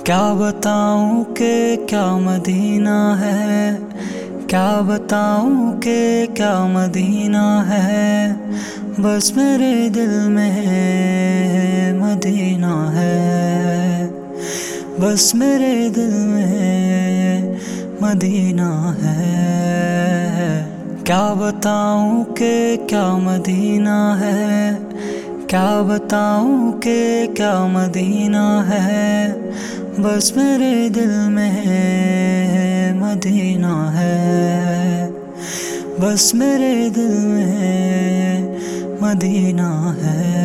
क्या बताऊं कि क्या मदीना है, क्या बताऊं कि क्या मदीना है। बस मेरे दिल में मदीना है, बस मेरे दिल में मदीना है। क्या बताऊं कि क्या मदीना है, क्या बताऊं कि क्या मदीना है। बस मेरे दिल में मदीना है, बस मेरे दिल में मदीना है।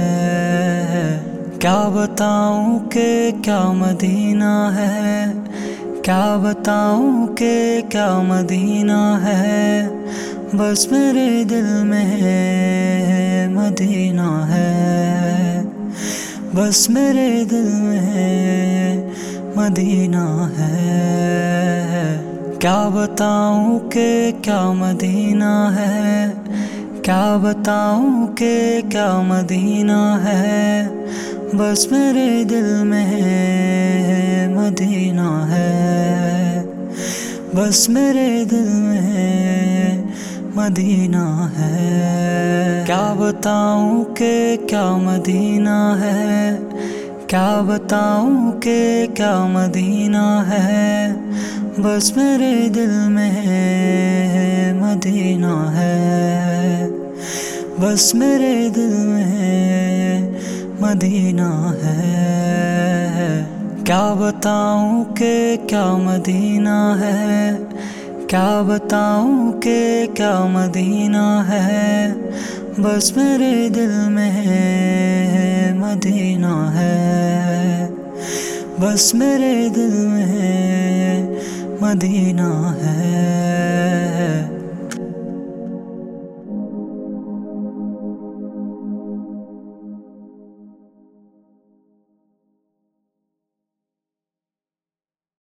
क्या बताऊं कि क्या मदीना है, क्या बताऊं कि क्या मदीना है। बस मेरे दिल में मदीना है, बस मेरे दिल में मदीना है। क्या बताऊं कि क्या मदीना है, क्या बताऊं कि क्या मदीना है। बस मेरे दिल में मदीना है, बस मेरे दिल में मदीना है। क्या बताऊं कि क्या मदीना है, क्या बताऊं कि क्या मदीना है। बस मेरे दिल में मदीना है, बस मेरे दिल में मदीना है। क्या बताऊं कि क्या मदीना है, क्या बताऊं कि क्या मदीना है। बस मेरे दिल में मदीना है, बस मेरे दिल में मदीना है।